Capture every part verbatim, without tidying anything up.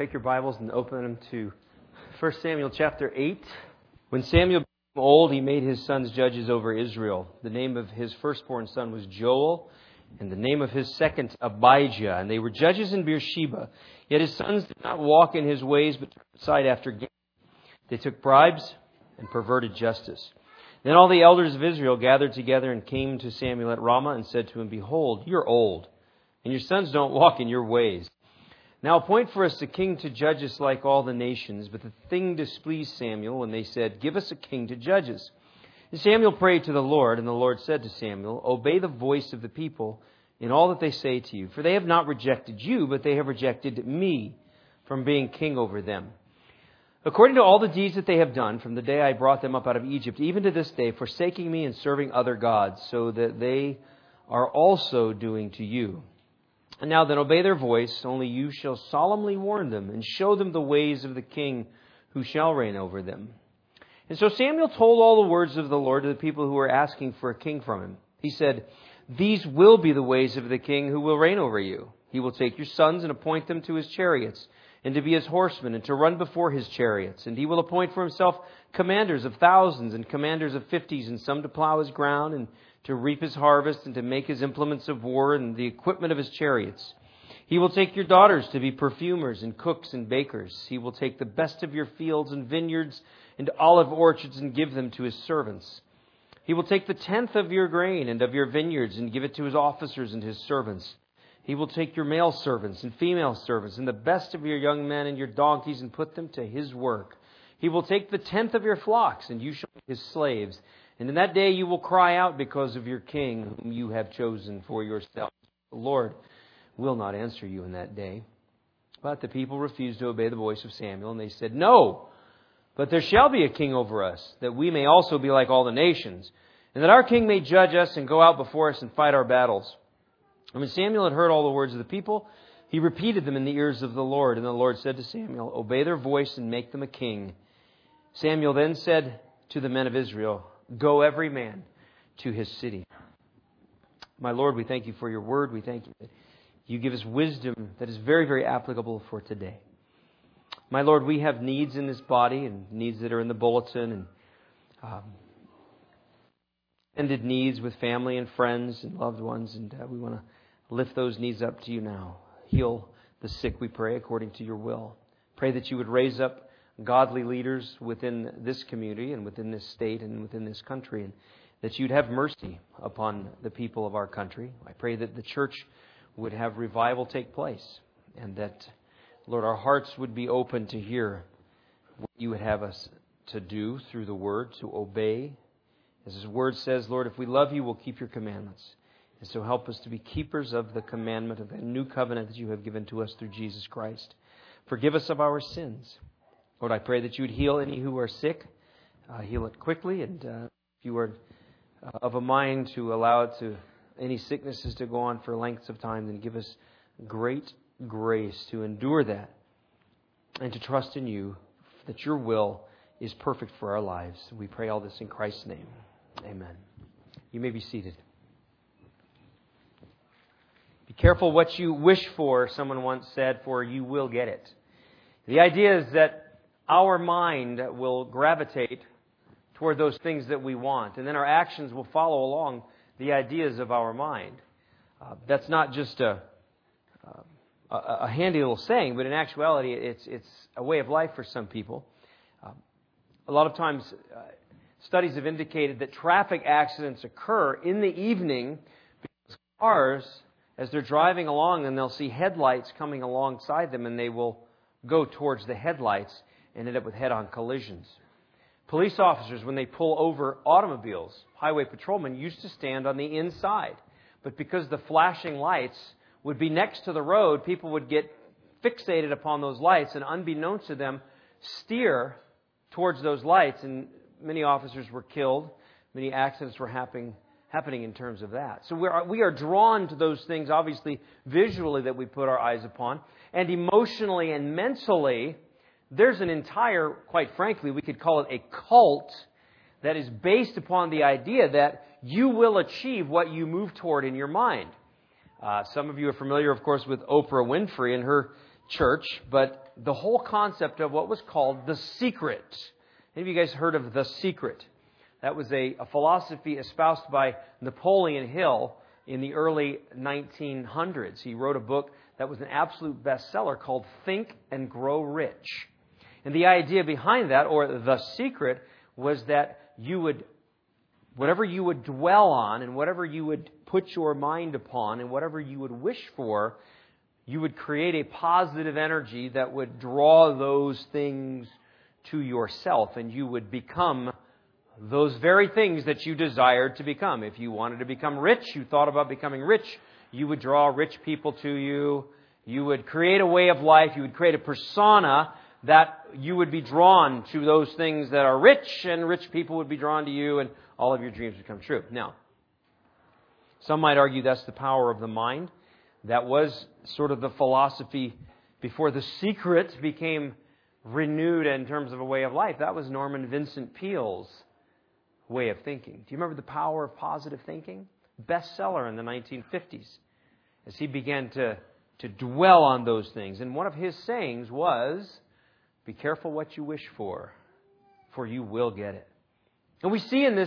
Take your Bibles and open them to First Samuel chapter eight. When Samuel became old, he made his sons judges over Israel. The name of his firstborn son was Joel, and the name of his second Abijah. And they were judges in Beersheba. Yet his sons did not walk in his ways, but turned aside after gain. They took bribes and perverted justice. Then all the elders of Israel gathered together and came to Samuel at Ramah and said to him, "Behold, you're old, and your sons don't walk in your ways. Now appoint for us a king to judge us like all the nations." But the thing displeased Samuel, and they said, "Give us a king to judge us." And Samuel prayed to the Lord, and the Lord said to Samuel, "Obey the voice of the people in all that they say to you, for they have not rejected you, but they have rejected me from being king over them. According to all the deeds that they have done from the day I brought them up out of Egypt, even to this day, forsaking me and serving other gods, so that they are also doing to you. And now then, obey their voice, only you shall solemnly warn them and show them the ways of the king who shall reign over them." And so Samuel told all the words of the Lord to the people who were asking for a king from him. He said, "These will be the ways of the king who will reign over you. He will take your sons and appoint them to his chariots, and to be his horsemen, and to run before his chariots. And he will appoint for himself commanders of thousands and commanders of fifties, and some to plow his ground, and to reap his harvest, and to make his implements of war, and the equipment of his chariots. He will take your daughters to be perfumers, and cooks, and bakers. He will take the best of your fields and vineyards, and olive orchards, and give them to his servants. He will take the tenth of your grain and of your vineyards, and give it to his officers and his servants. He will take your male servants and female servants, and the best of your young men and your donkeys, and put them to his work. He will take the tenth of your flocks, and you shall be his slaves. And in that day you will cry out because of your king, whom you have chosen for yourself. The Lord will not answer you in that day." But the people refused to obey the voice of Samuel, and they said, "No, but there shall be a king over us, that we may also be like all the nations, and that our king may judge us and go out before us and fight our battles." And when Samuel had heard all the words of the people, he repeated them in the ears of the Lord. And the Lord said to Samuel, "Obey their voice and make them a king." Samuel then said to the men of Israel, "Go every man to his city." My Lord, we thank you for your word. We thank you that you give us wisdom that is very, very applicable for today. My Lord, we have needs in this body and needs that are in the bulletin, and um, ended needs with family and friends and loved ones. And uh, we want to lift those needs up to you now. Heal the sick, we pray, according to your will. Pray that you would raise up godly leaders within this community and within this state and within this country, and that you'd have mercy upon the people of our country. I pray that the church would have revival take place, and that, Lord, our hearts would be open to hear what you would have us to do through the word, to obey. As his word says, Lord, if we love you, we'll keep your commandments. And so help us to be keepers of the commandment of the new covenant that you have given to us through Jesus Christ. Forgive us of our sins. Lord, I pray that you would heal any who are sick. Uh, heal it quickly. And uh, if you are uh, of a mind to allow it to any sicknesses to go on for lengths of time, then give us great grace to endure that and to trust in you, that your will is perfect for our lives. We pray all this in Christ's name. Amen. You may be seated. Be careful what you wish for, someone once said, for you will get it. The idea is that our mind will gravitate toward those things that we want, and then our actions will follow along the ideas of our mind. Uh, that's not just a, a, a handy little saying, but in actuality, it's, it's a way of life for some people. Uh, a lot of times, uh, studies have indicated that traffic accidents occur in the evening because cars, as they're driving along, and they'll see headlights coming alongside them, and they will go towards the headlights and end up with head-on collisions. Police officers, when they pull over automobiles, highway patrolmen used to stand on the inside. But because the flashing lights would be next to the road, people would get fixated upon those lights and, unbeknownst to them, steer towards those lights. And many officers were killed. Many accidents were happening happening in terms of that. So we are, we are drawn to those things, obviously, visually, that we put our eyes upon. And emotionally and mentally, there's an entire, quite frankly, we could call it a cult that is based upon the idea that you will achieve what you move toward in your mind. Uh, some of you are familiar, of course, with Oprah Winfrey and her church, but the whole concept of what was called The Secret. Any of you guys heard of The Secret? That was a, a philosophy espoused by Napoleon Hill in the early nineteen hundreds. He wrote a book that was an absolute bestseller called Think and Grow Rich. And the idea behind that, or The Secret, was that you would, whatever you would dwell on and whatever you would put your mind upon and whatever you would wish for, you would create a positive energy that would draw those things to yourself, and you would become those very things that you desired to become. If you wanted to become rich, you thought about becoming rich, you would draw rich people to you. You would create a way of life. You would create a persona that you would be drawn to those things that are rich, and rich people would be drawn to you, and all of your dreams would come true. Now, some might argue that's the power of the mind. That was sort of the philosophy before The Secret became renewed in terms of a way of life. That was Norman Vincent Peale's way of thinking. Do you remember The Power of Positive Thinking? Bestseller in the nineteen fifties. As he began to, to dwell on those things. And one of his sayings was, be careful what you wish for, for you will get it. And we see in this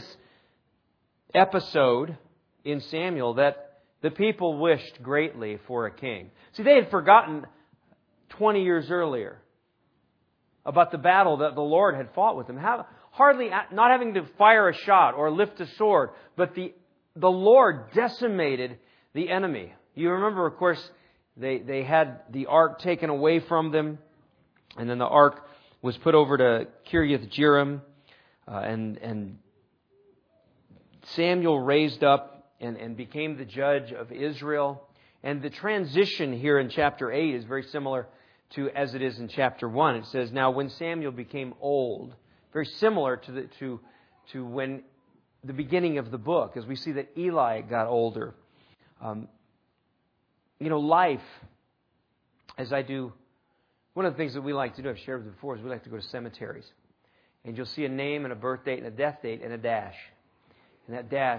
episode in Samuel that the people wished greatly for a king. See, they had forgotten twenty years earlier about the battle that the Lord had fought with them. Have, hardly not having to fire a shot or lift a sword, but the the Lord decimated the enemy. You remember, of course, they, they had the ark taken away from them, and then the ark was put over to Kiriath Jearim, uh, and and Samuel raised up and, and became the judge of Israel. And the transition here in chapter eight is very similar to as it is in chapter one. It says, now when Samuel became old, very similar to the, to to when the beginning of the book, as we see that Eli got older. Um, you know, life, as I do, one of the things that we like to do, I've shared with you before, is we like to go to cemeteries. And you'll see a name and a birth date and a death date and a dash. And that dash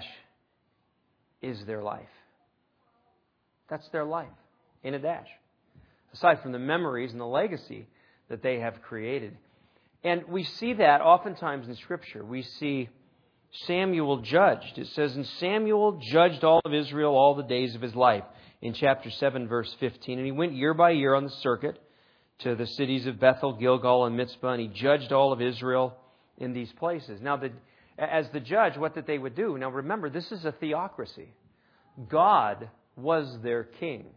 is their life. That's their life in a dash. Aside from the memories and the legacy that they have created. And we see that oftentimes in Scripture. We see Samuel judged. It says, and Samuel judged all of Israel all the days of his life. In chapter seven, verse fifteen. And he went year by year on the circuit to the cities of Bethel, Gilgal, and Mizpah. And he judged all of Israel in these places. Now, the, as the judge, what did they would do? Now, remember, this is a theocracy. God was their king.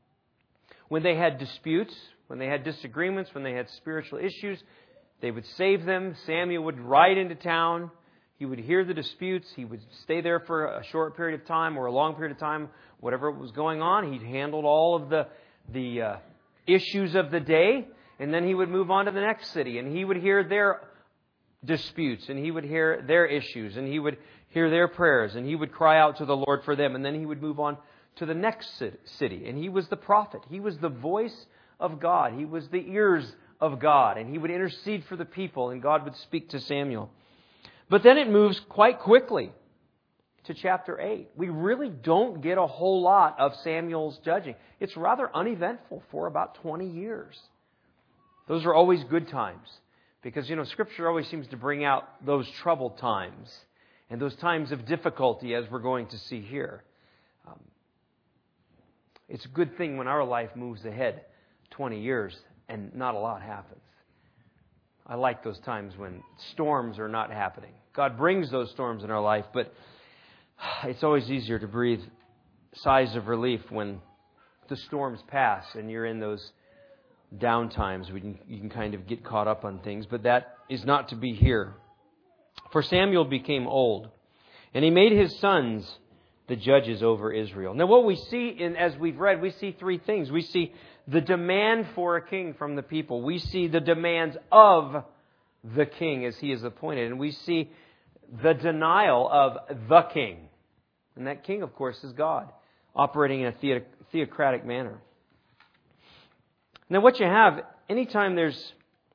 When they had disputes, when they had disagreements, when they had spiritual issues, they would save them. Samuel would ride into town. He would hear the disputes. He would stay there for a short period of time or a long period of time, whatever was going on. He'd handled all of the the uh, issues of the day, and then he would move on to the next city, and he would hear their disputes, and he would hear their issues, and he would hear their prayers, and he would cry out to the Lord for them, and then he would move on to the next city. And he was the prophet. He was the voice of God. He was the ears of God, and he would intercede for the people, and God would speak to Samuel. But then it moves quite quickly to chapter eight. We really don't get a whole lot of Samuel's judging. It's rather uneventful for about twenty years. Those are always good times. Because, you know, Scripture always seems to bring out those troubled times and those times of difficulty, as we're going to see here. Um, it's a good thing when our life moves ahead twenty years and not a lot happens. I like those times when storms are not happening. God brings those storms in our life, but it's always easier to breathe sighs of relief when the storms pass and you're in those down times. We can, you can kind of get caught up on things, but that is not to be here. For Samuel became old, and he made his sons the judges over Israel. Now what we see, in, as we've read, we see three things. We see the demand for a king from the people. We see the demands of the king as he is appointed. And we see the denial of the king. And that king, of course, is God, operating in a the- theocratic manner. Now what you have, anytime there's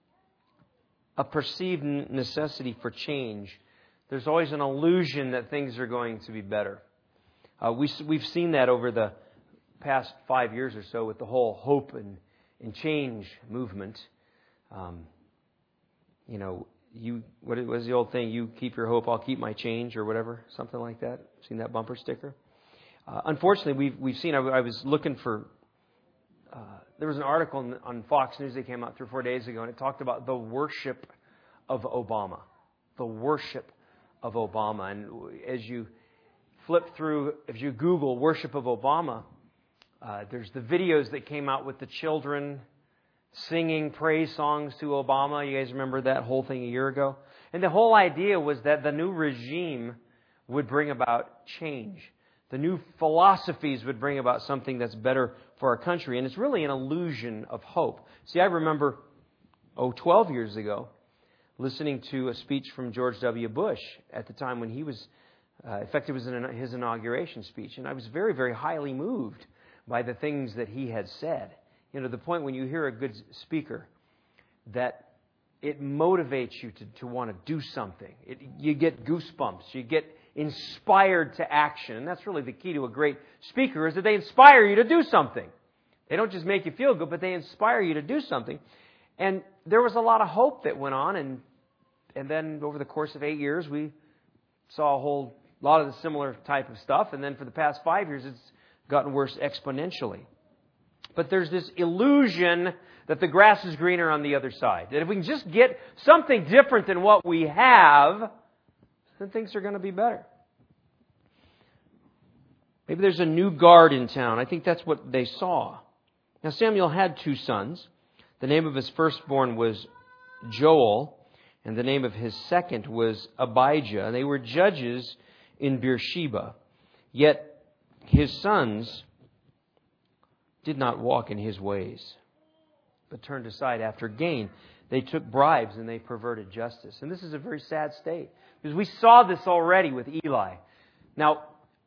a perceived necessity for change, there's always an illusion that things are going to be better. Uh, we, we've seen that over the past five years or so with the whole hope and and change movement. Um, you know, you what was the old thing? You keep your hope, I'll keep my change, or whatever, something like that. Seen that bumper sticker? Uh, unfortunately, we've we've seen. I, I was looking for. Uh, there was an article on, on Fox News that came out three or four days ago, and it talked about the worship of Obama. The worship of Obama, and as you flip through, if you Google worship of Obama, uh, there's the videos that came out with the children singing praise songs to Obama. You guys remember that whole thing a year ago? And the whole idea was that the new regime would bring about change. The new philosophies would bring about something that's better for our country. And it's really an illusion of hope. See, I remember, oh, twelve years ago, listening to a speech from George W. Bush at the time when he was, uh, in fact, it was in his inauguration speech. And I was very, very highly moved by the things that he had said. You know, the point when you hear a good speaker, that it motivates you to, to want to do something. It, you get goosebumps. You get inspired to action. And that's really the key to a great speaker, is that they inspire you to do something. They don't just make you feel good, but they inspire you to do something. And there was a lot of hope that went on. And, and then over the course of eight years, we saw a whole lot of the similar type of stuff. And then for the past five years, it's gotten worse exponentially. But there's this illusion that the grass is greener on the other side. That if we can just get something different than what we have, then things are going to be better. Maybe there's a new guard in town. I think that's what they saw. Now, Samuel had two sons. The name of his firstborn was Joel, and the name of his second was Abijah. And they were judges in Beersheba. Yet his sons did not walk in his ways, but turned aside after gain. They took bribes and they perverted justice. And this is a very sad state, because we saw this already with Eli. Now,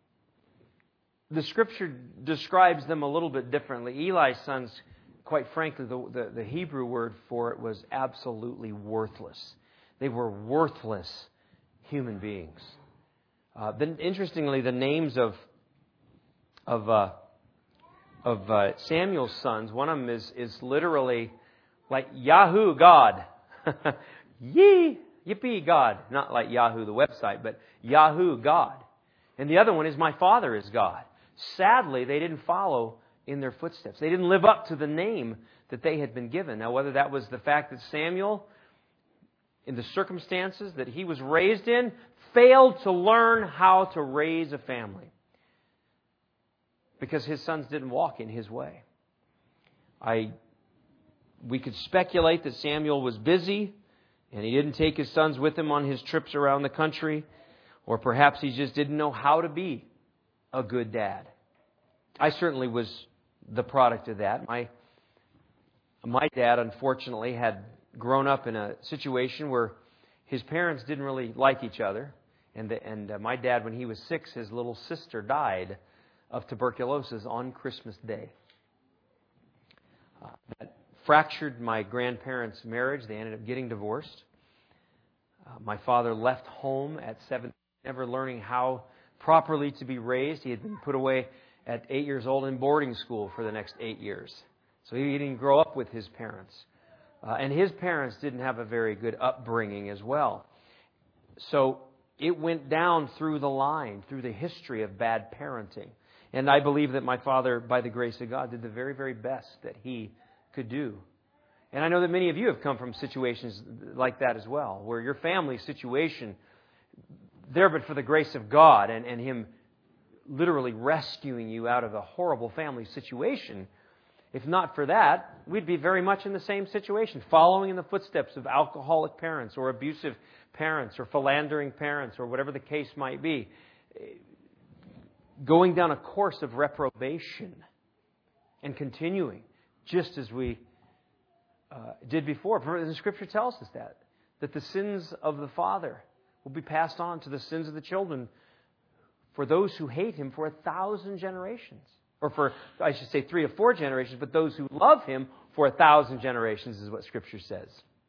the Scripture describes them a little bit differently. Eli's sons, quite frankly, the, the, the Hebrew word for it was absolutely worthless. They were worthless human beings. Uh, then, interestingly, the names of of uh, of uh, Samuel's sons, one of them is, is literally like Yahoo God. Yee, yippee God. Not like Yahoo the website, but Yahoo God. And the other one is My Father is God. Sadly, they didn't follow in their footsteps. They didn't live up to the name that they had been given. Now, whether that was the fact that Samuel, in the circumstances that he was raised in, failed to learn how to raise a family, because his sons didn't walk in his way. I, we could speculate that Samuel was busy and he didn't take his sons with him on his trips around the country, or perhaps he just didn't know how to be a good dad. I certainly was the product of that. My, my dad, unfortunately, had grown up in a situation where his parents didn't really like each other. And, the, and uh, my dad, when he was six, his little sister died of tuberculosis on Christmas Day. Uh, that fractured my grandparents' marriage. They ended up getting divorced. Uh, my father left home at seven, never learning how properly to be raised. He had been put away at eight years old in boarding school for the next eight years. So he didn't grow up with his parents. Uh, and his parents didn't have a very good upbringing as well. So it went down through the line, through the history of bad parenting. And I believe that my father, by the grace of God, did the very, very best that he could do. And I know that many of you have come from situations like that as well, where your family situation, there but for the grace of God and, and Him literally rescuing you out of a horrible family situation, if not for that, we'd be very much in the same situation, following in the footsteps of alcoholic parents or abusive parents or philandering parents or whatever the case might be, going down a course of reprobation and continuing just as we uh, did before. The Scripture tells us that, that the sins of the father will be passed on to the sins of the children for those who hate Him for a thousand generations. Or for, I should say, three or four generations, but those who love Him for a thousand generations is what Scripture says.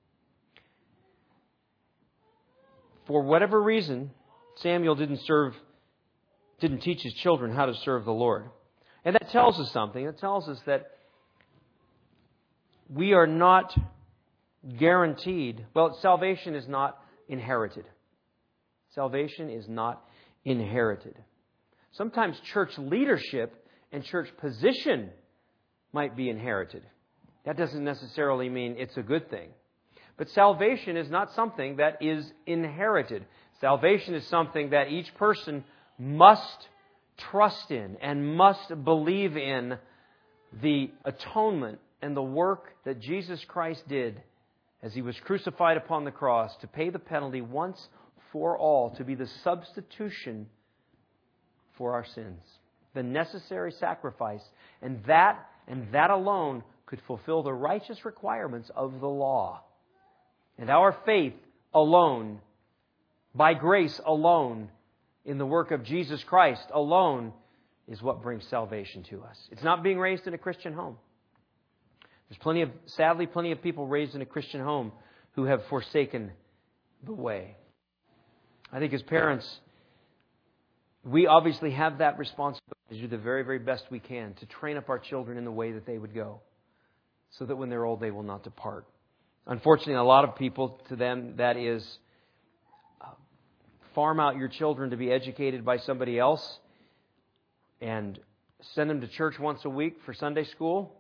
For whatever reason, Samuel didn't serve, didn't teach his children how to serve the Lord. And that tells us something. It tells us that we are not guaranteed. Well, salvation is not inherited. Salvation is not inherited. Sometimes church leadership and church position might be inherited. That doesn't necessarily mean it's a good thing. But salvation is not something that is inherited. Salvation is something that each person must trust in and must believe in the atonement and the work that Jesus Christ did as He was crucified upon the cross to pay the penalty once for all, to be the substitution for our sins. The necessary sacrifice. And that, and that alone could fulfill the righteous requirements of the law. And our faith alone, by grace alone, in the work of Jesus Christ alone, is what brings salvation to us. It's not being raised in a Christian home. There's plenty of, sadly, plenty of people raised in a Christian home who have forsaken the way. I think as parents, we obviously have that responsibility to do the very, very best we can to train up our children in the way that they would go, so that when they're old, they will not depart. Unfortunately, a lot of people, to them, that is uh, farm out your children to be educated by somebody else and send them to church once a week for Sunday school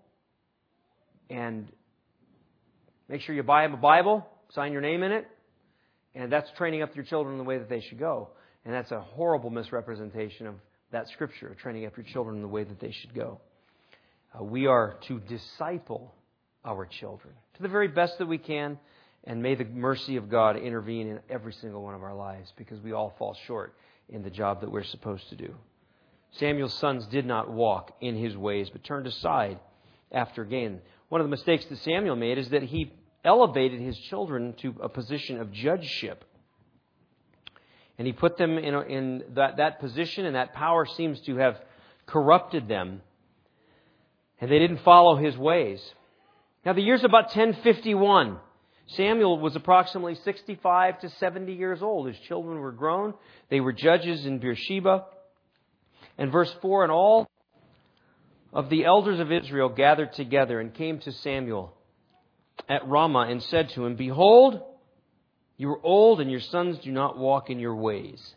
and make sure you buy them a Bible, sign your name in it, and that's training up your children in the way that they should go. And that's a horrible misrepresentation of that Scripture, training up your children in the way that they should go. Uh, we are to disciple our children to the very best that we can, and may the mercy of God intervene in every single one of our lives, because we all fall short in the job that we're supposed to do. Samuel's sons did not walk in his ways, but turned aside after gain. One of the mistakes that Samuel made is that he elevated his children to a position of judgeship. And he put them in, a, in that, that position, and that power seems to have corrupted them. And they didn't follow his ways. Now, the year's about ten fifty-one. Samuel was approximately sixty-five to seventy years old. His children were grown. They were judges in Beersheba. And verse four, and all of the elders of Israel gathered together and came to Samuel at Ramah and said to him, Behold, you are old, and your sons do not walk in your ways.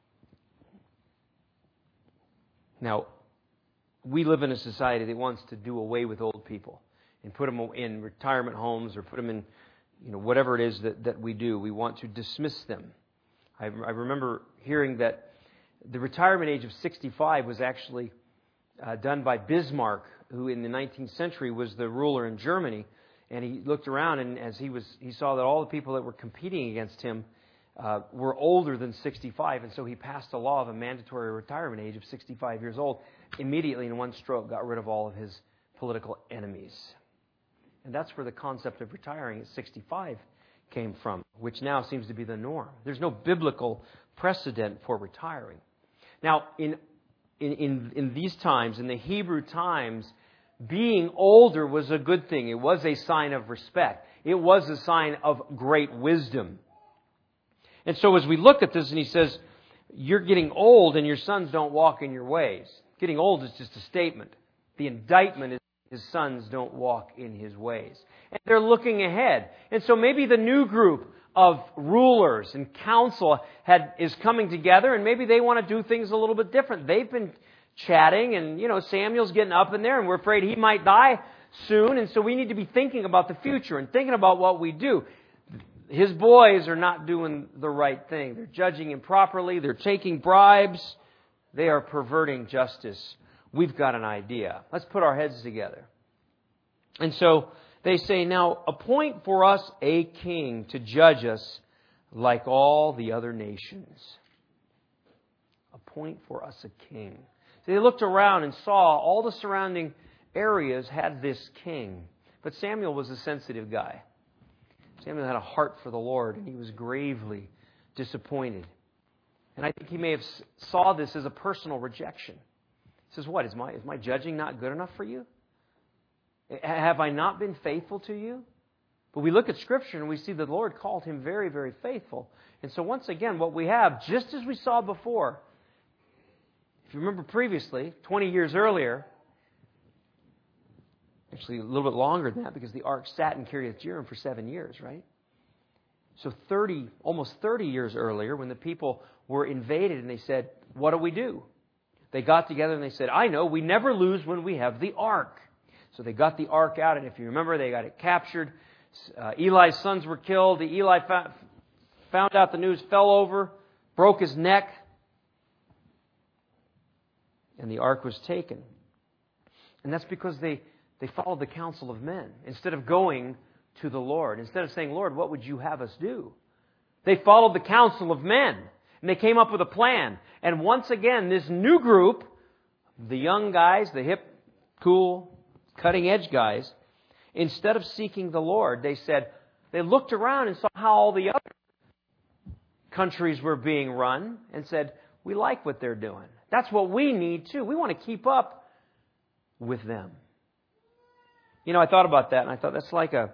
Now, we live in a society that wants to do away with old people and put them in retirement homes or put them in, you know, whatever it is that, that we do. We want to dismiss them. I, I remember hearing that the retirement age of sixty-five was actually uh, done by Bismarck, who in the nineteenth century was the ruler in Germany. And he looked around, and as he was, he saw that all the people that were competing against him uh, were older than sixty-five, and so he passed a law of a mandatory retirement age of sixty-five years old. Immediately, in one stroke, got rid of all of his political enemies. And that's where the concept of retiring at sixty-five came from, which now seems to be the norm. There's no biblical precedent for retiring. Now, in in in, in these times, in the Hebrew times, being older was a good thing. It was a sign of respect. It was a sign of great wisdom. And so as we look at this, and he says, you're getting old and your sons don't walk in your ways. Getting old is just a statement. The indictment is his sons don't walk in his ways. And they're looking ahead. And so maybe the new group of rulers and council had is coming together, and maybe they want to do things a little bit different. They've been chatting, and, you know, Samuel's getting up in there, and we're afraid he might die soon, and so we need to be thinking about the future and thinking about what we do. His boys are not doing the right thing. They're judging improperly. They're taking bribes. They are perverting justice. We've got an idea. Let's put our heads together. And so they say, now appoint for us a king to judge us like all the other nations. Appoint for us a king. So they looked around and saw all the surrounding areas had this king. But Samuel was a sensitive guy. Samuel had a heart for the Lord, and he was gravely disappointed. And I think he may have saw this as a personal rejection. He says, what, is my, is my judging not good enough for you? Have I not been faithful to you? But we look at Scripture and we see that the Lord called him very, very faithful. And so once again, what we have, just as we saw before, if you remember previously, twenty years earlier, Actually, a little bit longer than that, because the ark sat in Kiriath Jearim for seven years, right? So thirty, almost thirty years earlier, when the people were invaded and they said, what do we do? They got together and they said, I know, we never lose when we have the ark. So they got the ark out, and if you remember, they got it captured. Uh, Eli's sons were killed. The Eli found, found out the news, fell over, broke his neck, and the ark was taken. And that's because they, they followed the counsel of men instead of going to the Lord. Instead of saying, Lord, what would you have us do? They followed the counsel of men, and they came up with a plan. And once again, this new group, the young guys, the hip, cool, cutting-edge guys, instead of seeking the Lord, they said, they looked around and saw how all the other countries were being run and said, we like what they're doing. That's what we need too. We want to keep up with them. You know, I thought about that, and I thought that's like a,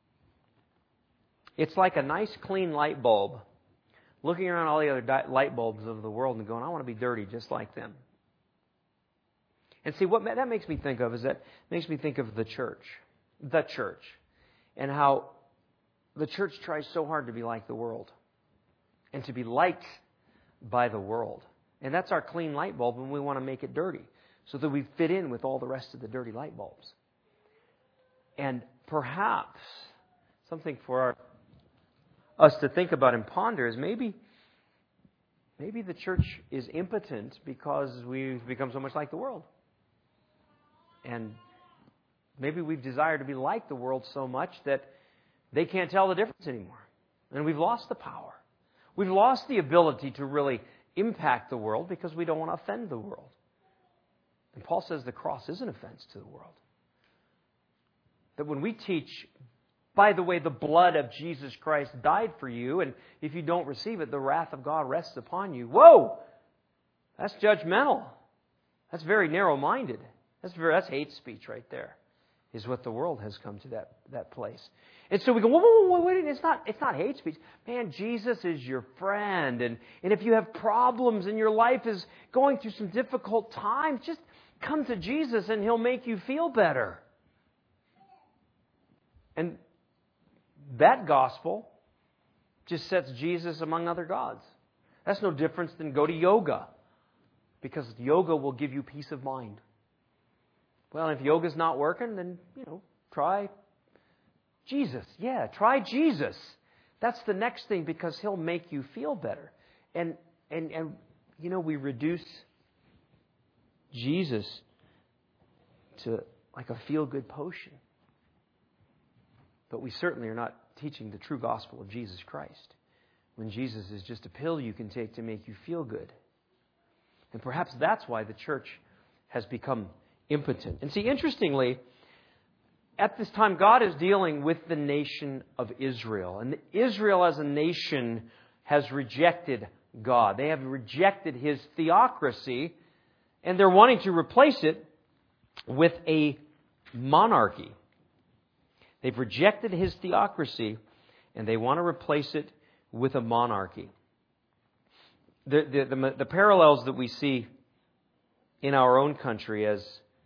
it's like a nice clean light bulb, looking around all the other di- light bulbs of the world and going, I want to be dirty just like them. And see, what that makes me think of is that makes me think of the church, the church, and how the church tries so hard to be like the world and to be liked by the world. And that's our clean light bulb, and we want to make it dirty so that we fit in with all the rest of the dirty light bulbs. And perhaps something for our, us to think about and ponder is maybe, maybe the church is impotent because we've become so much like the world. And maybe we've desired to be like the world so much that they can't tell the difference anymore. And we've lost the power. We've lost the ability to really impact the world because we don't want to offend the world. And Paul says the cross is an offense to the world. That when we teach, by the way, the blood of Jesus Christ died for you, and if you don't receive it, the wrath of God rests upon you. Whoa! That's judgmental. That's very narrow-minded. That's very, that's hate speech right there, is what the world has come to that, that place. And so we go, whoa, whoa, whoa, wait, it's not, it's not hate speech. Man, Jesus is your friend. And, and if you have problems and your life is going through some difficult times, just come to Jesus and He'll make you feel better. And that gospel just sets Jesus among other gods. That's no difference than go to yoga, because yoga will give you peace of mind. Well, if yoga's not working, then, you know, try Jesus. Yeah, try Jesus. That's the next thing, because He'll make you feel better. And, and, and you know, we reduce Jesus to like a feel-good potion. But we certainly are not teaching the true gospel of Jesus Christ, when Jesus is just a pill you can take to make you feel good. And perhaps that's why the church has become impotent. And see, interestingly, at this time, God is dealing with the nation of Israel. And Israel as a nation has rejected God. They have rejected His theocracy, and they're wanting to replace it with a monarchy. They've rejected His theocracy, and they want to replace it with a monarchy. The, the, the, the parallels that we see in our own country as,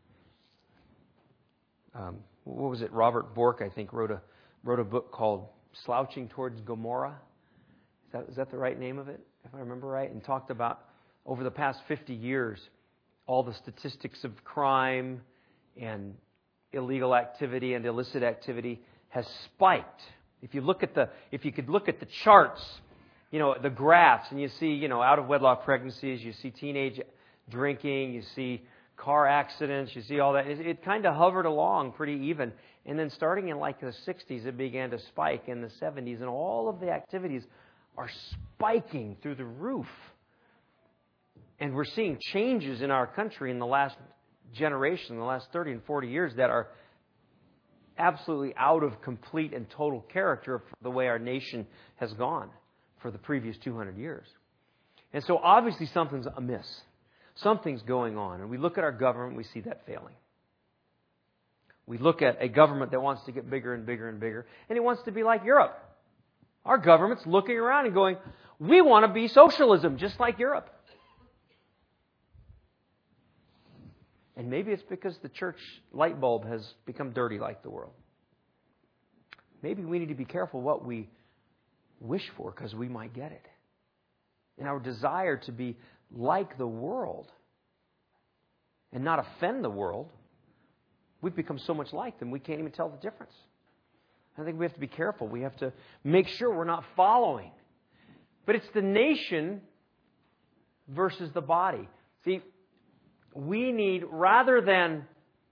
um, what was it, Robert Bork, I think, wrote a wrote a book called Slouching Towards Gomorrah. Is that, is that the right name of it, if I remember right? And talked about, over the past fifty years, all the statistics of crime and illegal activity and illicit activity has spiked. If you look at the, if you could look at the charts, you know, the graphs, and you see, you know, out of wedlock pregnancies, you see teenage drinking, you see car accidents, you see all that. It, it kind of hovered along pretty even. And then starting in like the sixties, it began to spike in the seventies, and all of the activities are spiking through the roof. And we're seeing changes in our country in the last generation, in the last thirty and forty years, that are absolutely out of complete and total character for the way our nation has gone for the previous two hundred years. And so obviously something's amiss. Something's going on. And we look at our government, we see that failing. We look at a government that wants to get bigger and bigger and bigger, and it wants to be like Europe. Our government's looking around and going, we want to be socialism just like Europe. And maybe it's because the church light bulb has become dirty like the world. Maybe we need to be careful what we wish for because we might get it. And our desire to be like the world and not offend the world, we've become so much like them we can't even tell the difference. I think we have to be careful. We have to make sure we're not following. But it's the nation versus the body. See, we need, rather than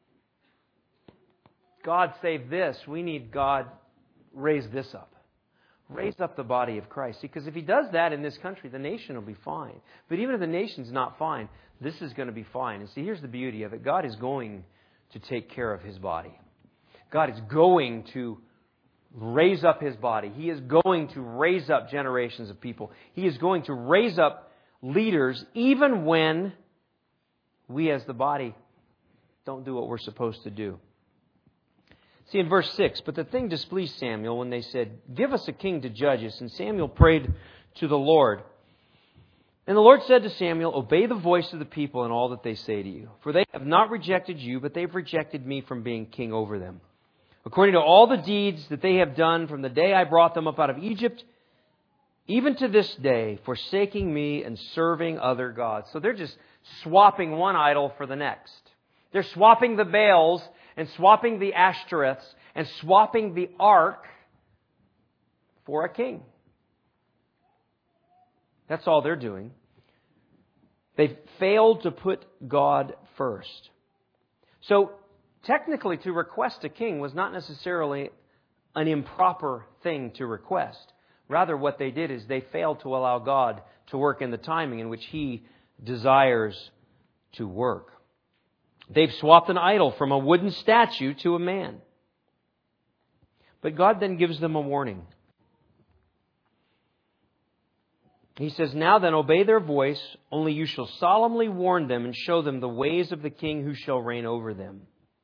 God save this, we need God raise this up. Raise up the body of Christ. Because if He does that in this country, the nation will be fine. But even if the nation's not fine, this is going to be fine. And see, here's the beauty of it. God is going to take care of His body. God is going to raise up His body. He is going to raise up generations of people. He is going to raise up leaders even when we as the body don't do what we're supposed to do. See in verse six, but the thing displeased Samuel when they said, give us a king to judge us. And Samuel prayed to the Lord. And the Lord said to Samuel, obey the voice of the people in all that they say to you. For they have not rejected you, but they've rejected me from being king over them. According to all the deeds that they have done from the day I brought them up out of Egypt, even to this day, forsaking me and serving other gods. So they're just swapping one idol for the next. They're swapping the Baals and swapping the Ashtoreths and swapping the ark for a king. That's all they're doing. They've failed to put God first. So technically, to request a king was not necessarily an improper thing to request. Rather, what they did is they failed to allow God to work in the timing in which He desires to work. They've swapped an idol from a wooden statue to a man. But God then gives them a warning. He says, now then, obey their voice, only you shall solemnly warn them and show them the ways of the king who shall reign over them.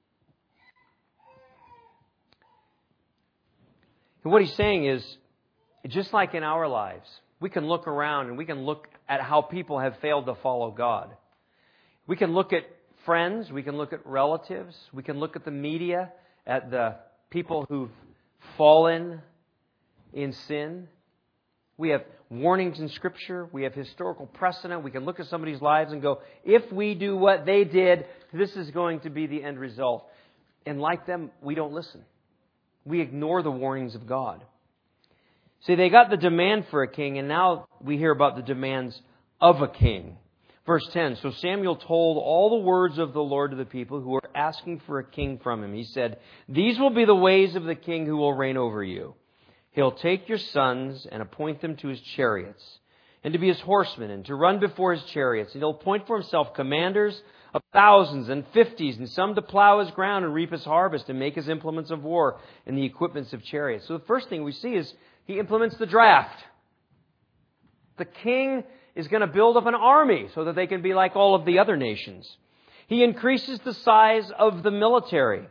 And what He's saying is, just like in our lives, we can look around and we can look at how people have failed to follow God. We can look at friends, we can look at relatives, we can look at the media, at the people who've fallen in sin. We have warnings in Scripture, we have historical precedent, we can look at somebody's lives and go, if we do what they did, this is going to be the end result. And like them, we don't listen. We ignore the warnings of God. See, they got the demand for a king, and now we hear about the demands of a king. Verse ten, so Samuel told all the words of the Lord to the people who were asking for a king from him. He said, these will be the ways of the king who will reign over you. He'll take your sons and appoint them to his chariots, and to be his horsemen, and to run before his chariots. And he'll appoint for himself commanders of thousands and fifties, and some to plow his ground and reap his harvest, and make his implements of war and the equipments of chariots. So the first thing we see is he implements the draft. The king is going to build up an army so that they can be like all of the other nations. He increases the size of the military.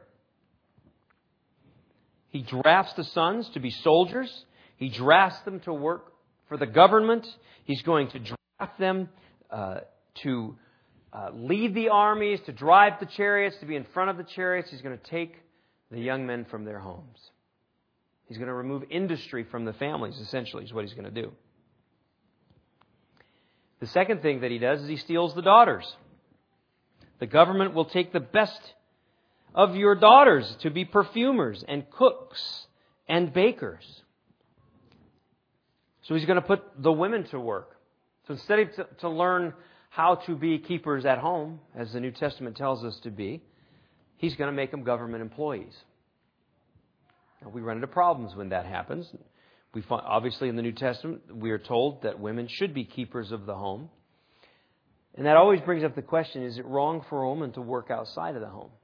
He drafts the sons to be soldiers. He drafts them to work for the government. He's going to draft them uh, to uh, lead the armies, to drive the chariots, to be in front of the chariots. He's going to take the young men from their homes. He's going to remove industry from the families, essentially, is what he's going to do. The second thing that he does is he steals the daughters. The government will take the best of your daughters to be perfumers and cooks and bakers. So he's going to put the women to work. So instead of to, to learn how to be keepers at home, as the New Testament tells us to be, he's going to make them government employees. Now, we run into problems when that happens. We find, obviously, in the New Testament, we are told that women should be keepers of the home. And that always brings up the question, is it wrong for a woman to work outside of the home?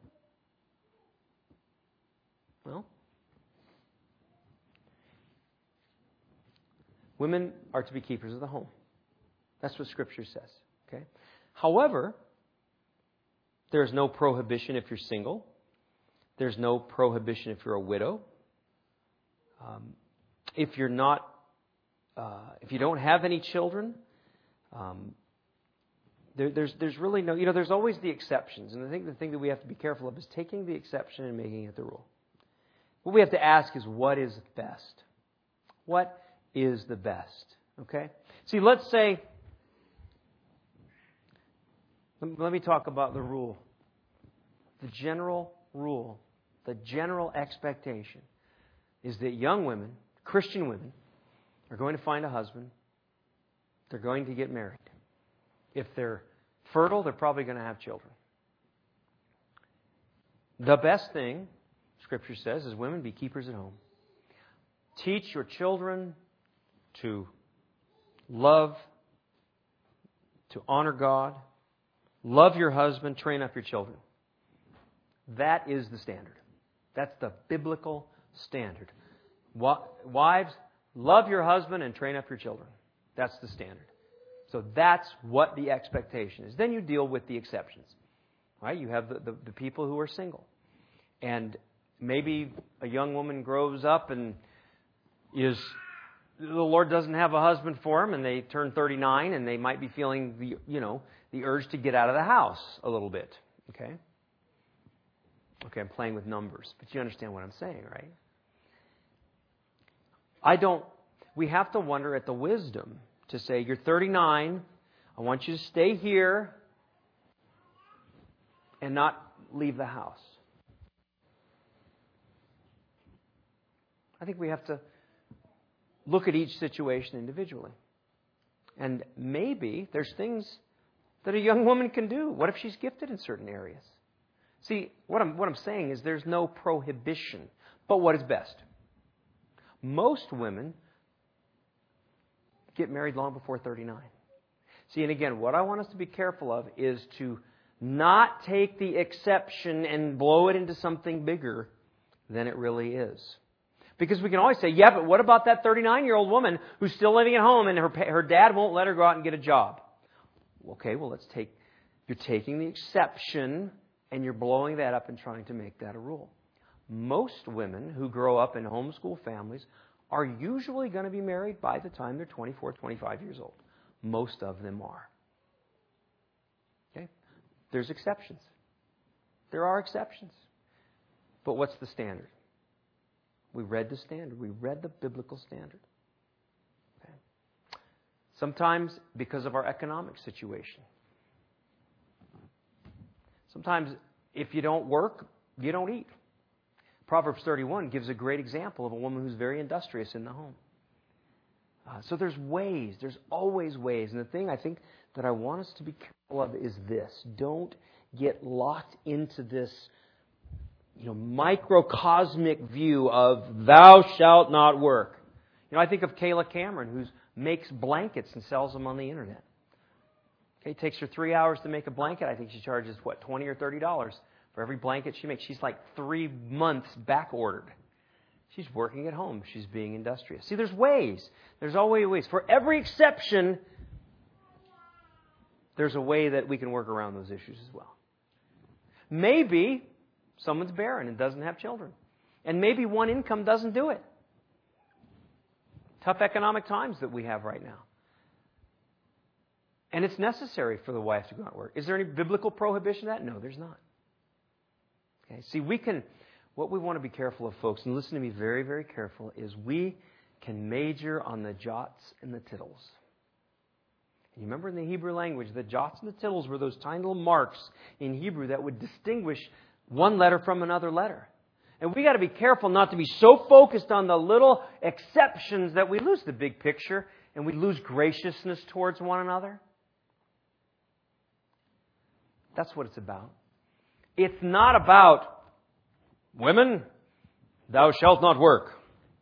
Well, women are to be keepers of the home. That's what Scripture says. Okay. However, there's no prohibition if you're single. There's no prohibition if you're a widow. Um, if you're not, uh, if you don't have any children, um, There, there's, there's really no, you know, there's always the exceptions. And I think the thing that we have to be careful of is taking the exception and making it the rule. What we have to ask is, what is best? What is the best? Okay? See, let's say, let me talk about the rule. The general rule, the general expectation is that young women, Christian women, are going to find a husband. They're going to get married. If they're fertile, they're probably going to have children. The best thing, Scripture says, is women be keepers at home. Teach your children to love, to honor God. Love your husband, train up your children. That is the standard. That's the biblical standard. Wives, love your husband and train up your children. That's the standard. So that's what the expectation is. Then you deal with the exceptions. Right? You have the, the, the people who are single. And maybe a young woman grows up and is, the Lord doesn't have a husband for them, and they turn thirty-nine, and they might be feeling the, you know, the urge to get out of the house a little bit. Okay? Okay, I'm playing with numbers, but you understand what I'm saying, right? I don't, we have to wonder at the wisdom to say, you're thirty-nine, I want you to stay here and not leave the house. I think we have to look at each situation individually. And maybe there's things that a young woman can do. What if she's gifted in certain areas? See, what I'm, what I'm saying is there's no prohibition. But what is best? Most women get married long before thirty-nine. See, and again, what I want us to be careful of is to not take the exception and blow it into something bigger than it really is. Because we can always say, yeah, but what about that thirty-nine-year-old woman who's still living at home and her her dad won't let her go out and get a job? Okay, well, let's take, you're taking the exception and you're blowing that up and trying to make that a rule. Most women who grow up in homeschool families are usually going to be married by the time they're twenty-four, twenty-five years old. Most of them are. Okay? There's exceptions. There are exceptions. But what's the standard? We read the standard. We read the biblical standard. Okay? Sometimes because of our economic situation. Sometimes if you don't work, you don't eat. Proverbs thirty-one gives a great example of a woman who's very industrious in the home. Uh, so there's ways. There's always ways. And the thing I think that I want us to be careful of is this. Don't get locked into this, you know, microcosmic view of thou shalt not work. You know, I think of Kayla Cameron, who makes blankets and sells them on the internet. Okay, it takes her three hours to make a blanket. I think she charges, what, twenty or thirty dollars for every blanket she makes. She's like three months back ordered. She's working at home. She's being industrious. See, there's ways. There's always ways. For every exception, there's a way that we can work around those issues as well. Maybe someone's barren and doesn't have children. And maybe one income doesn't do it. Tough economic times that we have right now. And it's necessary for the wife to go out and work. Is there any biblical prohibition of that? No, there's not. Okay, see, we can, what we want to be careful of, folks, and listen to me very, very careful, is we can major on the jots and the tittles. You remember in the Hebrew language, the jots and the tittles were those tiny little marks in Hebrew that would distinguish one letter from another letter. And we got to be careful not to be so focused on the little exceptions that we lose the big picture and we lose graciousness towards one another. That's what it's about. It's not about, women, thou shalt not work.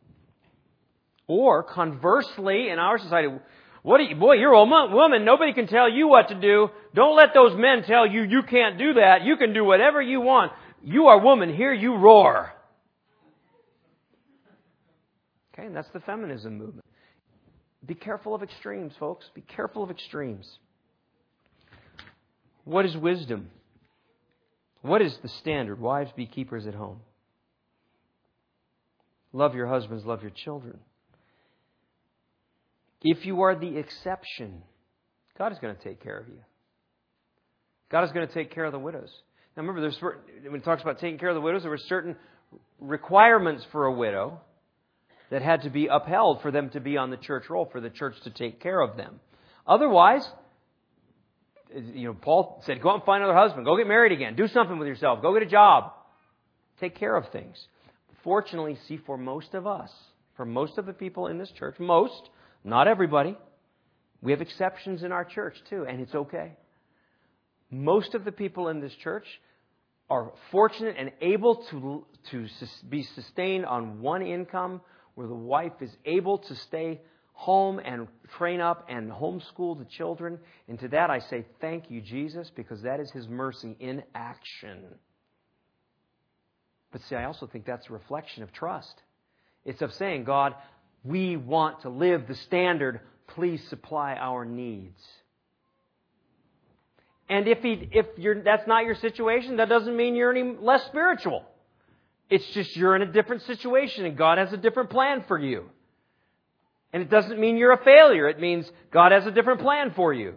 Or conversely, in our society, what do you, boy, you're a woman, nobody can tell you what to do. Don't let those men tell you you can't do that. You can do whatever you want. You are woman, here you roar. Okay, and that's the feminism movement. Be careful of extremes, folks. Be careful of extremes. What is wisdom? What is the standard? Wives, be keepers at home. Love your husbands, love your children. If you are the exception, God is going to take care of you. God is going to take care of the widows. Now remember, there's, when it talks about taking care of the widows, there were certain requirements for a widow that had to be upheld for them to be on the church roll, for the church to take care of them. Otherwise, you know, Paul said, go out and find another husband. Go get married again. Do something with yourself. Go get a job. Take care of things. Fortunately, see, for most of us, for most of the people in this church, most, not everybody, we have exceptions in our church too, and it's okay. Most of the people in this church are fortunate and able to, to be sustained on one income, where the wife is able to stay home and train up and homeschool the children. And to that I say, thank you, Jesus, because that is His mercy in action. But see, I also think that's a reflection of trust. It's of saying, God, we want to live the standard. Please supply our needs. And if he, if you're, that's not your situation, that doesn't mean you're any less spiritual. It's just you're in a different situation and God has a different plan for you. And it doesn't mean you're a failure. It means God has a different plan for you.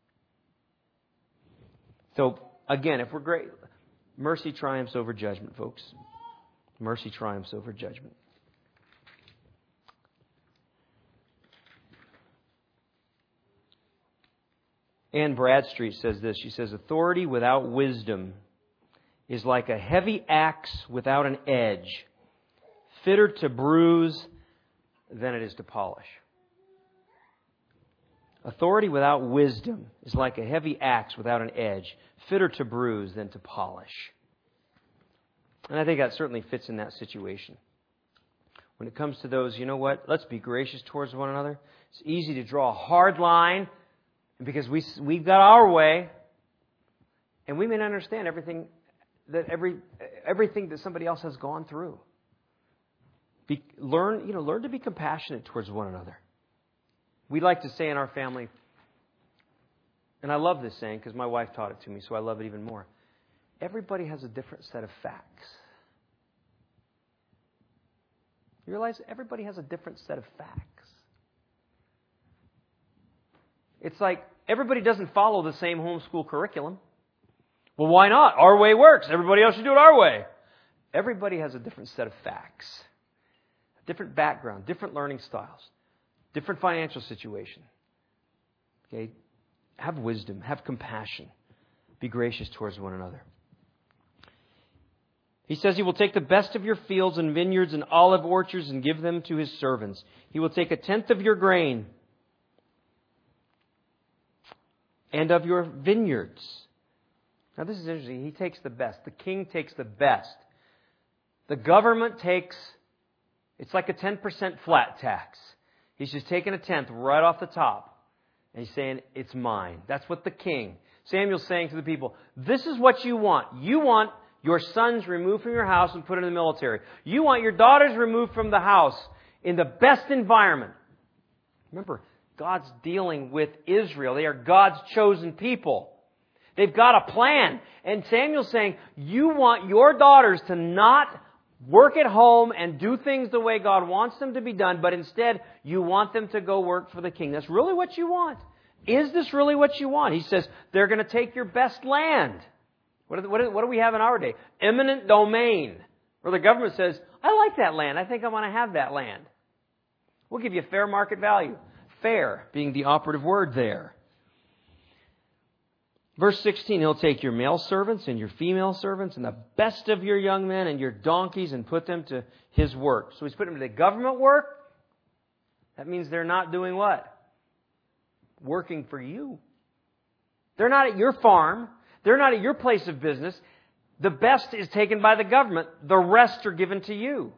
So, again, if we're great, mercy triumphs over judgment, folks. Mercy triumphs over judgment. Anne Bradstreet says this. She says, authority without wisdom is like a heavy axe without an edge, fitter to bruise than it is to polish. Authority without wisdom is like a heavy axe without an edge, fitter to bruise than to polish. And I think that certainly fits in that situation. When it comes to those, you know what? Let's be gracious towards one another. It's easy to draw a hard line because we, we've got our way, and we may not understand everything that every everything that somebody else has gone through. Be, learn, you know, learn to be compassionate towards one another. We like to say in our family, and I love this saying because my wife taught it to me, so I love it even more. Everybody has a different set of facts. You realize everybody has a different set of facts. It's like everybody doesn't follow the same homeschool curriculum. Well, why not? Our way works. Everybody else should do it our way. Everybody has a different set of facts. Different background, different learning styles, different financial situation. Okay? Have wisdom, have compassion. Be gracious towards one another. He says He will take the best of your fields and vineyards and olive orchards and give them to His servants. He will take a tenth of your grain and of your vineyards. Now this is interesting. He takes the best. The king takes the best. The government takes, it's like a ten percent flat tax. He's just taking a tenth right off the top. And He's saying, it's mine. That's what the king. Samuel's saying to the people, this is what you want. You want your sons removed from your house and put in the military. You want your daughters removed from the house in the best environment. Remember, God's dealing with Israel. They are God's chosen people. They've got a plan. And Samuel's saying, you want your daughters to not work at home and do things the way God wants them to be done, but instead you want them to go work for the king. That's really what you want. Is this really what you want? He says, they're going to take your best land. What do, what, do, what do we have in our day? Eminent domain. Where the government says, I like that land. I think I want to have that land. We'll give you fair market value. Fair being the operative word there. Verse sixteen, He'll take your male servants and your female servants and the best of your young men and your donkeys and put them to His work. So He's put them to the government work. That means they're not doing what? Working for you. They're not at your farm. They're not at your place of business. The best is taken by the government. The rest are given to you.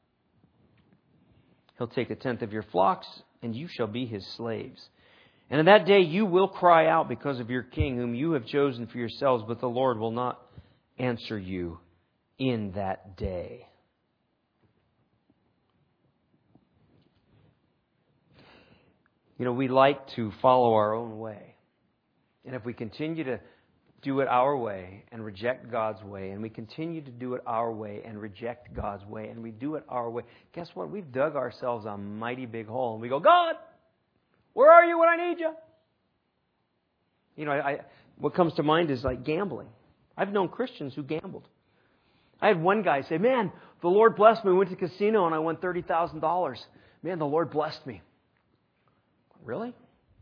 He'll take a tenth of your flocks, and you shall be His slaves. And in that day you will cry out because of your king, whom you have chosen for yourselves, but the Lord will not answer you in that day. You know, we like to follow our own way. And if we continue to do it our way and reject God's way, and we continue to do it our way and reject God's way, and we do it our way, guess what? We've dug ourselves a mighty big hole. And we go, God, where are you when I need you? You know, I, what comes to mind is like gambling. I've known Christians who gambled. I had one guy say, man, the Lord blessed me. I went to the casino and I won thirty thousand dollars. Man, the Lord blessed me. Really?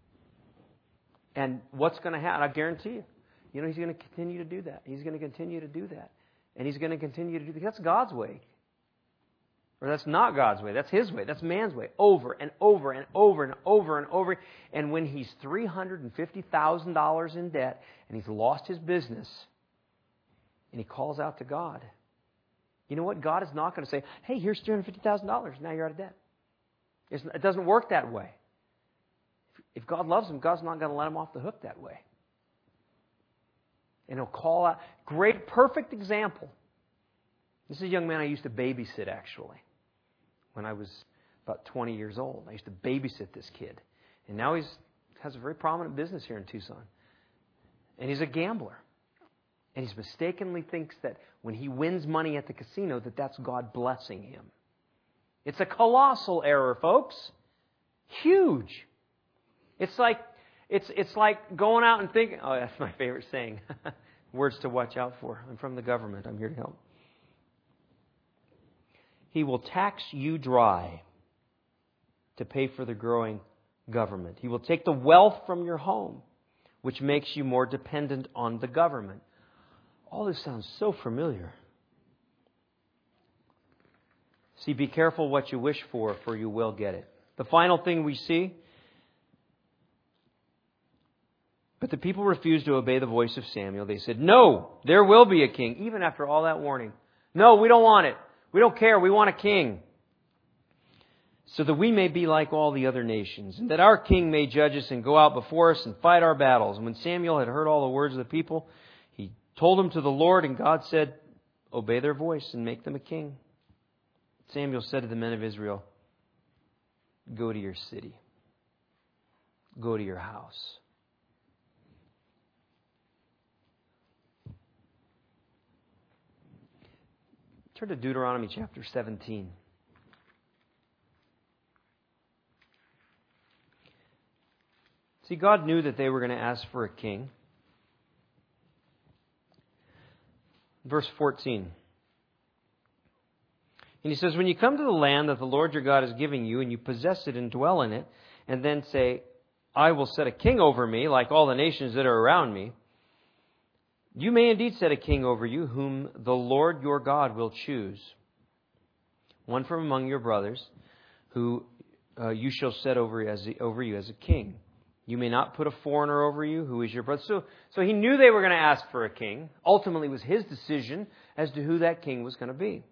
And what's going to happen? I guarantee you. You know, he's going to continue to do that. He's going to continue to do that. And he's going to continue to do that. That's God's way. Or that's not God's way. That's his way. That's man's way. Over and over and over and over and over. And when he's three hundred fifty thousand dollars in debt and he's lost his business and he calls out to God, you know what? God is not going to say, hey, here's three hundred fifty thousand dollars. Now you're out of debt. It's, it doesn't work that way. If God loves him, God's not going to let him off the hook that way. And he'll call out. Great, perfect example. This is a young man I used to babysit, actually, when I was about twenty years old. I used to babysit this kid. And now he has a very prominent business here in Tucson. And he's a gambler. And he mistakenly thinks that when he wins money at the casino, that that's God blessing him. It's a colossal error, folks. Huge. It's like it's it's like going out and thinking, oh, that's my favorite saying. Words to watch out for. I'm from the government. I'm here to help. He will tax you dry to pay for the growing government. He will take the wealth from your home, which makes you more dependent on the government. All this sounds so familiar. See, be careful what you wish for, for you will get it. The final thing we see, but the people refused to obey the voice of Samuel. They said, no, there will be a king, even after all that warning. No, we don't want it. We don't care. We want a king. So that we may be like all the other nations, and that our king may judge us and go out before us and fight our battles. And when Samuel had heard all the words of the people, he told them to the Lord, and God said, obey their voice and make them a king. Samuel said to the men of Israel, go to your city. Go to your house. Turn to Deuteronomy chapter seventeen. See, God knew that they were going to ask for a king. Verse fourteen. And he says, when you come to the land that the Lord your God is giving you, and you possess it and dwell in it, and then say, I will set a king over me, like all the nations that are around me, you may indeed set a king over you, whom the Lord your God will choose. One from among your brothers, who uh, you shall set over, as, over you as a king. You may not put a foreigner over you, who is your brother. So, so he knew they were going to ask for a king. Ultimately, it was his decision as to who that king was going to be.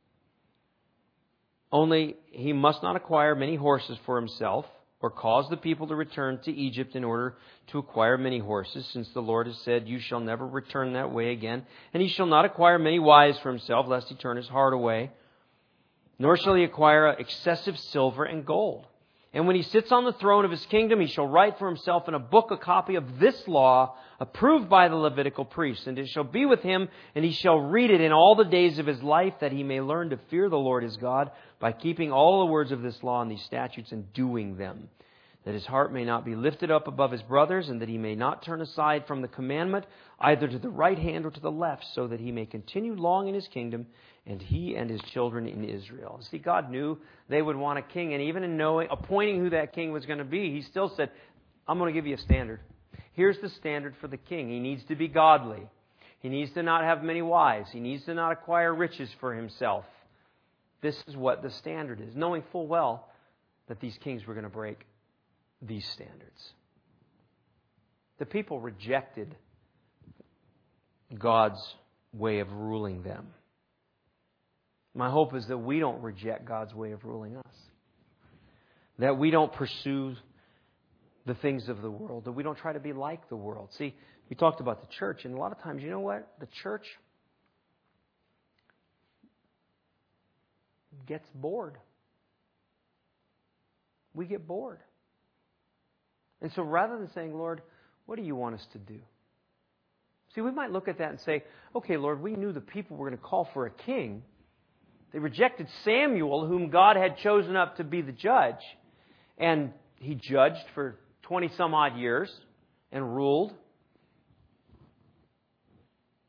Only he must not acquire many horses for himself, or cause the people to return to Egypt in order to acquire many horses, since the Lord has said, you shall never return that way again. And he shall not acquire many wives for himself, lest he turn his heart away. Nor shall he acquire excessive silver and gold. And when he sits on the throne of his kingdom, he shall write for himself in a book a copy of this law, approved by the Levitical priests. And it shall be with him, and he shall read it in all the days of his life, that he may learn to fear the Lord his God, by keeping all the words of this law and these statutes and doing them. That his heart may not be lifted up above his brothers, and that he may not turn aside from the commandment, either to the right hand or to the left, so that he may continue long in his kingdom, and he and his children in Israel. See, God knew they would want a king, and even in knowing, appointing who that king was going to be, he still said, I'm going to give you a standard. Here's the standard for the king. He needs to be godly. He needs to not have many wives. He needs to not acquire riches for himself. This is what the standard is, knowing full well that these kings were going to break these standards. The people rejected God's way of ruling them. My hope is that we don't reject God's way of ruling us. That we don't pursue the things of the world. That we don't try to be like the world. See, we talked about the church, and a lot of times, you know what? The church gets bored. We get bored. And so rather than saying, Lord, what do you want us to do? See, we might look at that and say, okay, Lord, we knew the people were going to call for a king. They rejected Samuel, whom God had chosen up to be the judge. And he judged for twenty some odd years and ruled.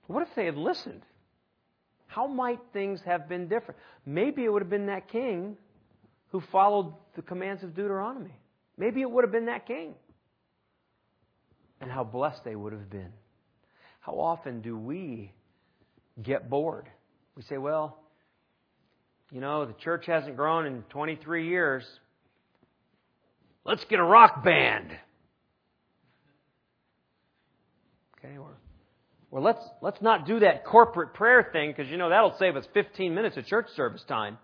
What if they had listened? How might things have been different? Maybe it would have been that king who followed the commands of Deuteronomy. Maybe it would have been that king. And how blessed they would have been. How often do we get bored? We say, well, you know, the church hasn't grown in twenty-three years. Let's get a rock band. Okay, or, or let's let's not do that corporate prayer thing because, you know, that'll save us fifteen minutes of church service time.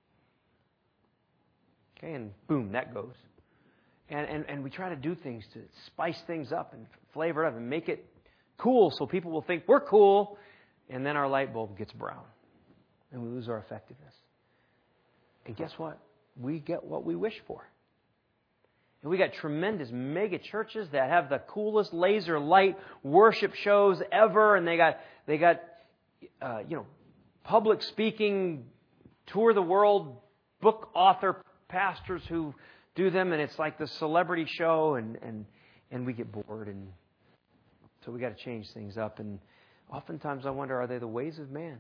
Okay, and boom, that goes. And, and, and we try to do things to spice things up and flavor it up and make it cool so people will think we're cool. And then our light bulb gets brown. And we lose our effectiveness. And guess what? We get what we wish for. And we got tremendous mega churches that have the coolest laser light worship shows ever. And they got, they got uh, you know, public speaking, tour the world, book author pastors who do them, and it's like the celebrity show, and, and, and we get bored, and so we got to change things up. And oftentimes I wonder, are they the ways of man?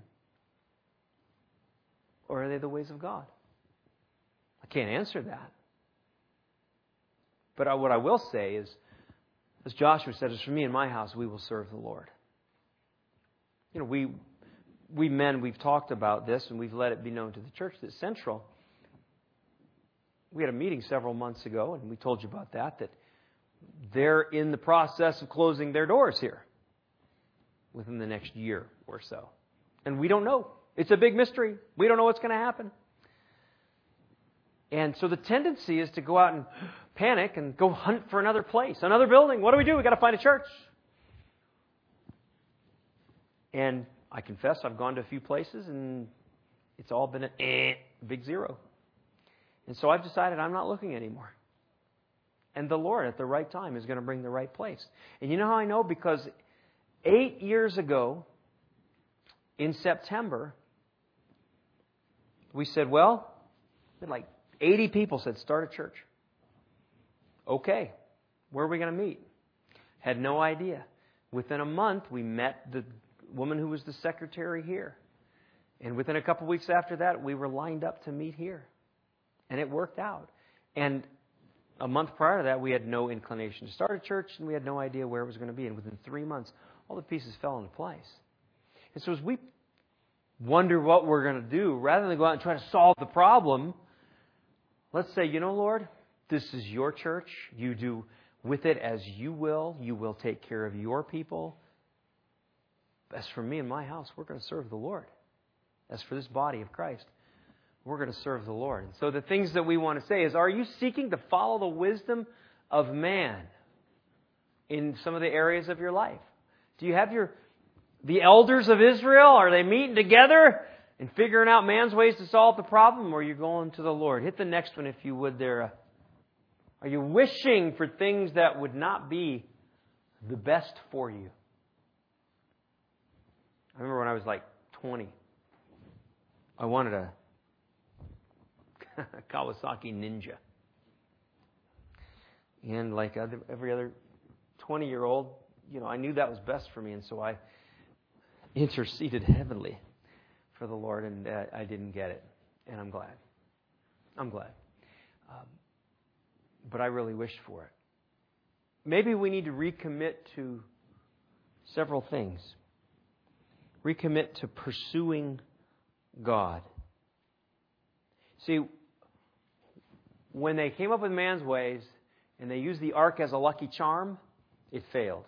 Or are they the ways of God? I can't answer that. But I, what I will say is, as Joshua said, as for me and my house, we will serve the Lord. You know, we we men, we've talked about this, and we've let it be known to the church that Central, we had a meeting several months ago, and we told you about that, that they're in the process of closing their doors here within the next year or so. And we don't know. It's a big mystery. We don't know what's going to happen. And so the tendency is to go out and panic and go hunt for another place, another building. What do we do? We've got to find a church. And I confess I've gone to a few places, and it's all been a eh, big zero. And so I've decided I'm not looking anymore. And the Lord, at the right time, is going to bring the right place. And you know how I know? Because eight years ago, in September, we said, well, like eighty people said, start a church. Okay, where are we going to meet? Had no idea. Within a month, we met the woman who was the secretary here. And within a couple weeks after that, we were lined up to meet here. And it worked out. And a month prior to that, we had no inclination to start a church, and we had no idea where it was going to be. And within three months, all the pieces fell into place. And so as we wonder what we're going to do, rather than go out and try to solve the problem, let's say, you know, Lord, this is your church. You do with it as you will. You will take care of your people. As for me and my house, we're going to serve the Lord. As for this body of Christ, we're going to serve the Lord. And so the things that we want to say is, are you seeking to follow the wisdom of man in some of the areas of your life? Do you have your the elders of Israel? Are they meeting together and figuring out man's ways to solve the problem? Or are you going to the Lord? Hit the next one if you would there. Are you wishing for things that would not be the best for you? I remember when I was like twenty, I wanted a Kawasaki Ninja. And like other, every other twenty-year-old, you know, I knew that was best for me. And so I interceded heavily for the Lord, and uh, I didn't get it. And I'm glad. I'm glad. Um, but I really wished for it. Maybe we need to recommit to several things. Recommit to pursuing God. See, when they came up with man's ways and they used the ark as a lucky charm, it failed.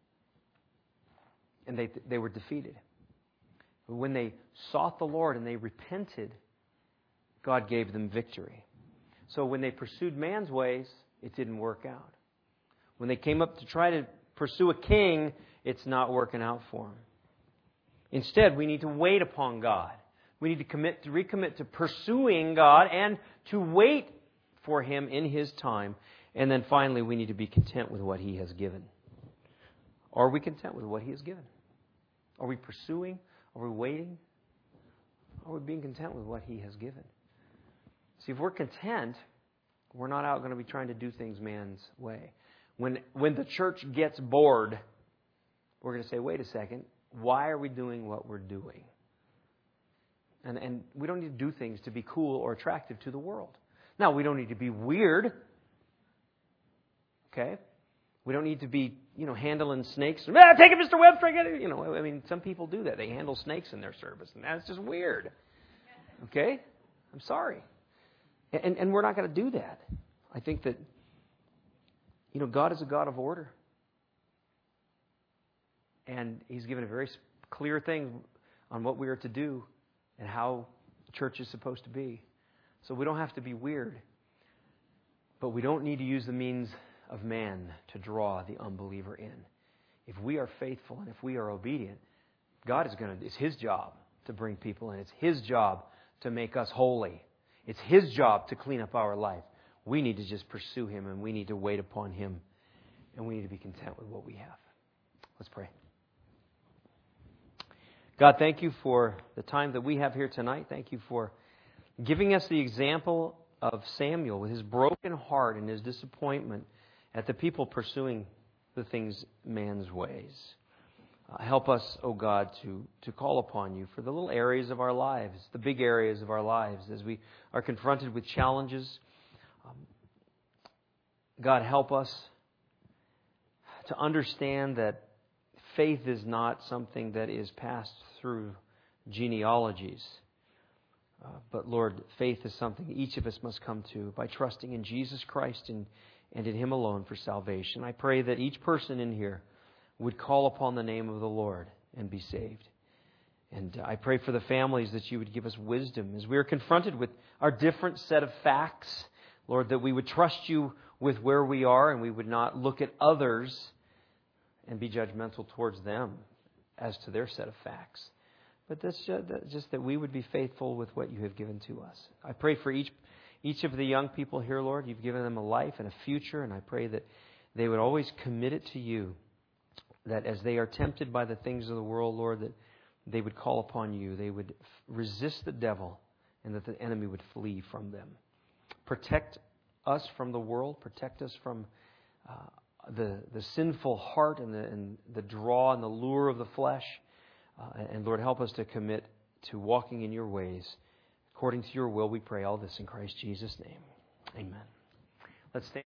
And they they were defeated. But when they sought the Lord and they repented, God gave them victory. So when they pursued man's ways, it didn't work out. When they came up to try to pursue a king, it's not working out for them. Instead, we need to wait upon God. We need to commit to recommit to pursuing God and to wait for Him in His time. And then finally, we need to be content with what He has given. Are we content with what He has given? Are we pursuing? Are we waiting? Are we being content with what He has given? See, if we're content, we're not out going to be trying to do things man's way. When when the church gets bored, we're going to say, wait a second, why are we doing what we're doing? And, and we don't need to do things to be cool or attractive to the world. Now, we don't need to be weird. Okay? We don't need to be, you know, handling snakes. Ah, take it, Mister Webster. I get it. You know, I mean, some people do that. They handle snakes in their service, and that's just weird. Okay? I'm sorry. And, and we're not going to do that. I think that, you know, God is a God of order. And He's given a very clear thing on what we are to do and how church is supposed to be. So we don't have to be weird. But we don't need to use the means of man to draw the unbeliever in. If we are faithful and if we are obedient, God is going to, it's His job to bring people in. It's His job to make us holy. It's His job to clean up our life. We need to just pursue Him, and we need to wait upon Him, and we need to be content with what we have. Let's pray. God, thank You for the time that we have here tonight. Thank You for giving us the example of Samuel with his broken heart and his disappointment at the people pursuing the things man's ways. Uh, help us, O God, to, to call upon You for the little areas of our lives, the big areas of our lives, as we are confronted with challenges. Um, God, help us to understand that faith is not something that is passed through genealogies. Uh, but Lord, faith is something each of us must come to by trusting in Jesus Christ and, and in Him alone for salvation. I pray that each person in here would call upon the name of the Lord and be saved. And I pray for the families that You would give us wisdom as we are confronted with our different set of facts. Lord, that we would trust You with where we are and we would not look at others and be judgmental towards them as to their set of facts. But that's just that we would be faithful with what You have given to us. I pray for each each of the young people here, Lord. You've given them a life and a future, and I pray that they would always commit it to You, that as they are tempted by the things of the world, Lord, that they would call upon You. They would resist the devil, and that the enemy would flee from them. Protect us from the world. Protect us from uh, the the sinful heart and the, and the draw and the lure of the flesh. Uh, and Lord, help us to commit to walking in Your ways. According to Your will, we pray all this in Christ Jesus' name. Amen. Let's stand.